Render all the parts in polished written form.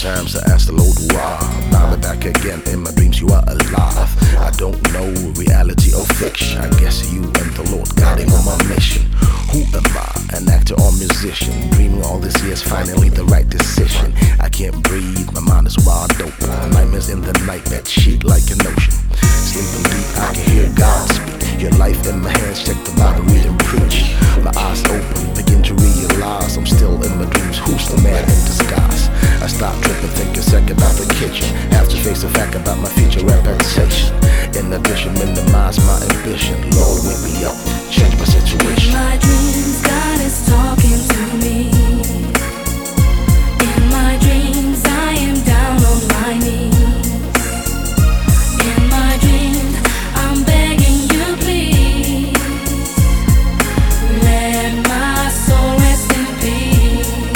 Sometimes I ask the Lord why. Now I'm back again in my dreams, you are alive. I don't know reality or fiction. I guess you and the Lord got him on my mission. Who am I? An actor or musician? Dreaming all this year's finally the right decision. I can't breathe, my mind is wide open. Nightmares in the night, that sheet like an ocean. Sleeping deep, I can hear God speak. Your life in my hands, check the Bible, read and preach. My eyes open, begin to realize I'm still in my dreams. Who's the man in disguise? I stop tripping, think a second about the kitchen. Have to face the fact about my future reputation. In addition, minimize my ambition. Lord, wake me up, change my situation. My dreams, God is talking to me. In my dreams, I am down on my knees. In my dreams, I'm begging you, please. Let my soul rest in peace.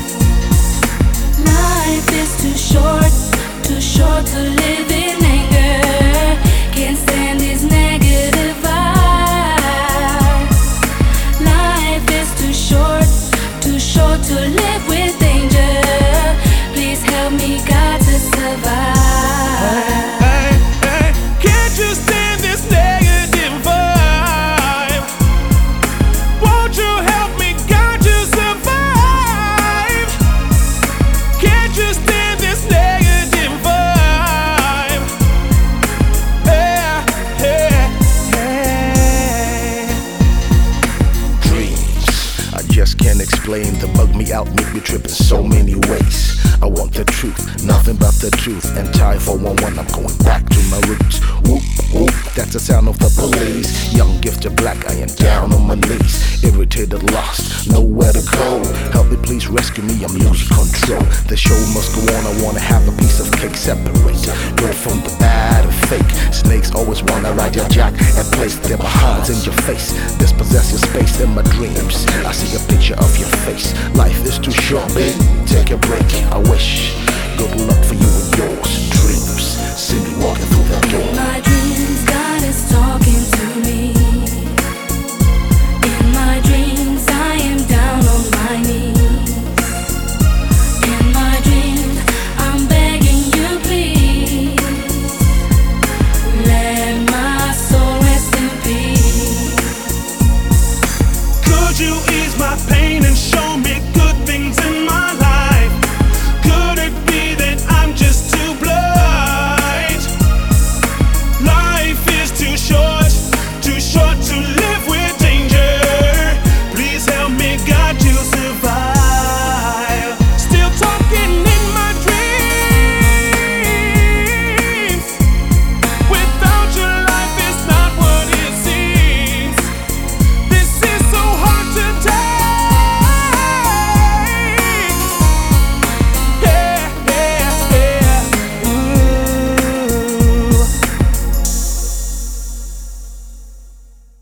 Life is too short to live in anger. Can't stand these negative vibes. Life is too short to live with danger. Please help me, God, to survive. Can't you stand this negative vibe? Won't you help me, God, to survive? Can't you stand this negative vibe? Dreams, I just can't explain. They bug me out, make me trip in so many ways. I want the truth, nothing but the truth. And tie 411, I'm going back to my roots. Whoop, whoop, that's the sound of the police. Young, gifted, black, I am down on my knees. Irritated, lost, nowhere to go. Help me, please rescue me, I'm losing control. The show must go on, I wanna have a piece of cake. Separate good from the bad and fake. Snakes always wanna ride your jack and place their behinds in your face. Dispossess your space in my dreams. I see a picture of your face. Life is too short, babe, take a break. I wish good luck for you and yours. Dreams, see me walking through that door. My dreams, God is talking.